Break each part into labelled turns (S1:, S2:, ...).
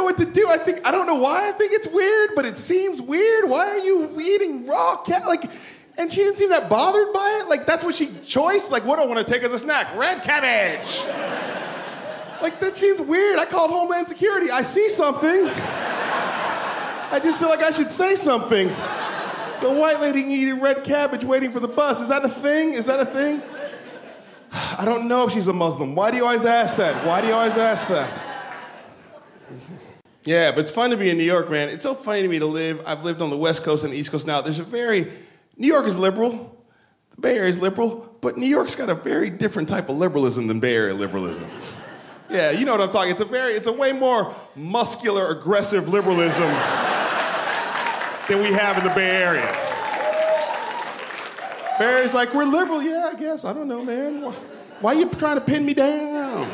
S1: what to do. I don't know why I think it's weird, but it seems weird. Why are you eating raw cat? Like, and she didn't seem that bothered by it. Like, that's what she chose. Like, what do I want to take as a snack? Red cabbage. Like, that seemed weird. I called Homeland Security. I see something. I just feel like I should say something. So, a white lady eating red cabbage waiting for the bus. Is that a thing? Is that a thing? I don't know if she's a Muslim. Why do you always ask that? Why do you always ask that? Yeah, but it's fun to be in New York, man. It's so funny to me to live. I've lived on the West Coast and the East Coast now. New York is liberal. The Bay Area is liberal. But New York's got a very different type of liberalism than Bay Area liberalism. Yeah, you know what I'm talking. It's a way more muscular, aggressive liberalism than we have in the Bay Area. Bay Area's like, we're liberal. Yeah, I guess. I don't know, man. Why are you trying to pin me down?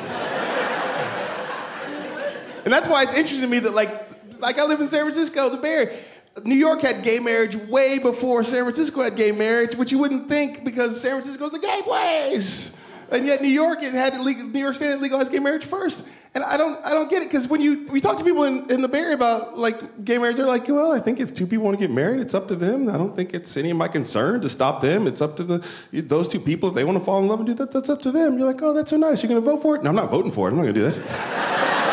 S1: And that's why it's interesting to me that, like I live in San Francisco, the Bay Area. New York had gay marriage way before San Francisco had gay marriage, which you wouldn't think because San Francisco's the gay place. And yet New York State had legalized gay marriage first. And I don't get it, because when we talk to people in the Bay Area about like gay marriage, they're like, well, I think if two people want to get married, it's up to them. I don't think it's any of my concern to stop them. It's up to those two people. If they want to fall in love and do that, that's up to them. You're like, oh, that's so nice. You're going to vote for it? No, I'm not voting for it. I'm not going to do that.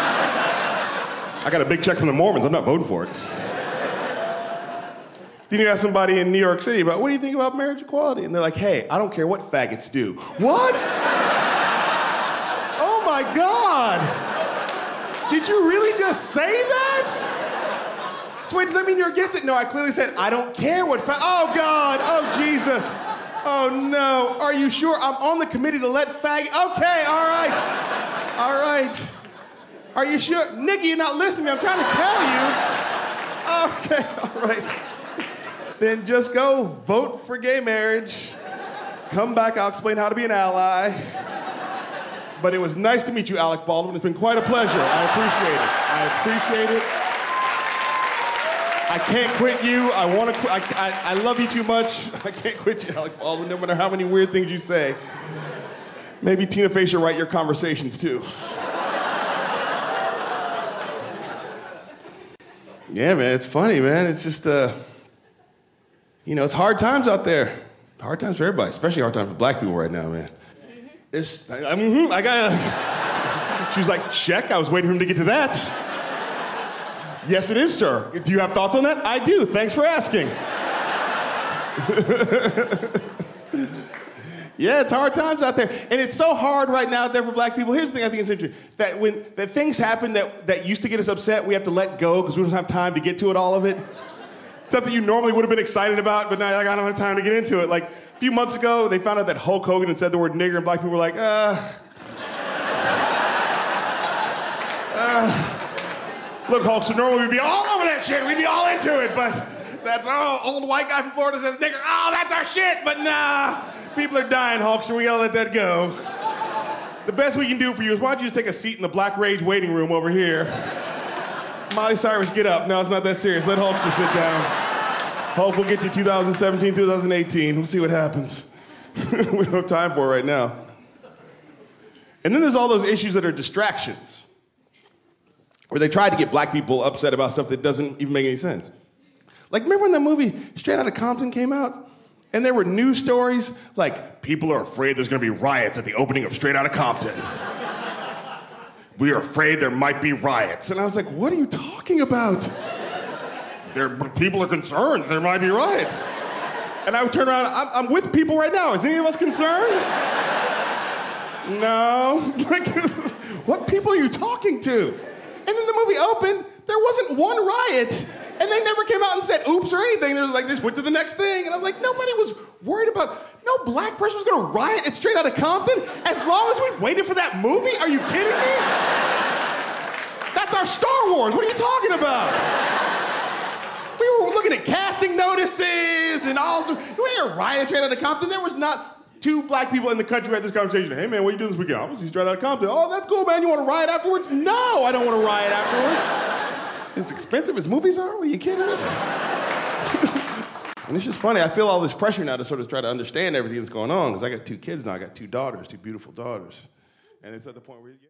S1: I got a big check from the Mormons. I'm not voting for it. Then you ask somebody in New York City about, what do you think about marriage equality? And they're like, hey, I don't care what faggots do. What? Oh my God. Did you really just say that? So wait, does that mean you're against it? No, I clearly said, I don't care what oh God, oh Jesus. Oh no, are you sure? I'm on the committee to let okay, all right. Are you sure? Nikki, you're not listening to me, I'm trying to tell you. Okay, all right. Then just go vote for gay marriage. Come back, I'll explain how to be an ally. But it was nice to meet you, Alec Baldwin. It's been quite a pleasure. I appreciate it. I can't quit you. I want to quit. I love you too much. I can't quit you, Alec Baldwin, no matter how many weird things you say. Maybe Tina Fey should write your conversations too. Yeah, man, it's funny, man. It's just, it's hard times out there. Hard times for everybody, especially hard times for black people right now, man. She was like, check, I was waiting for him to get to that. Yes, it is, sir. Do you have thoughts on that? I do, thanks for asking. Yeah, it's hard times out there. And it's so hard right now out there for black people. Here's the thing I think is interesting. That things happen that used to get us upset, we have to let go because we don't have time to get to it, all of it. Stuff that you normally would have been excited about, but now I don't have time to get into it. Like, a few months ago, they found out that Hulk Hogan had said the word nigger, and black people were like, Look, Hulk, so normally we'd be all over that shit. We'd be all into it, but that's, old white guy from Florida says nigger. Oh, that's our shit, but nah. People are dying, Hulk, so we gotta let that go. The best we can do for you is why don't you just take a seat in the Black Rage waiting room over here. Miley Cyrus, get up. No, it's not that serious. Let Hulkster sit down. Hulk will get you 2017, 2018. We'll see what happens. We don't have time for it right now. And then there's all those issues that are distractions, where they tried to get black people upset about stuff that doesn't even make any sense. Like, remember when that movie Straight Outta Compton came out? And there were news stories like, people are afraid there's gonna be riots at the opening of Straight Outta Compton. We are afraid there might be riots. And I was like, what are you talking about? People are concerned there might be riots. And I would turn around, I'm with people right now. Is any of us concerned? No. Like, what people are you talking to? And then the movie opened, there wasn't one riot. And they never came out and said oops or anything. They was like, they just went to the next thing. And I was like, nobody was worried about, no black person was gonna riot at Straight Outta Compton as long as we've waited for that movie? Are you kidding me? That's our Star Wars. What are you talking about? We were looking at casting notices and all. We ain't riot at Straight Outta Compton. There was not two black people in the country who had this conversation. Hey man, what are you doing this weekend? I was see Straight Outta Compton. Oh, that's cool, man. You want to riot afterwards? No, I don't want to riot afterwards. As expensive as movies are? What are you kidding me? And it's just funny. I feel all this pressure now to sort of try to understand everything that's going on because I got two kids now. I got two daughters, two beautiful daughters. And it's at the point where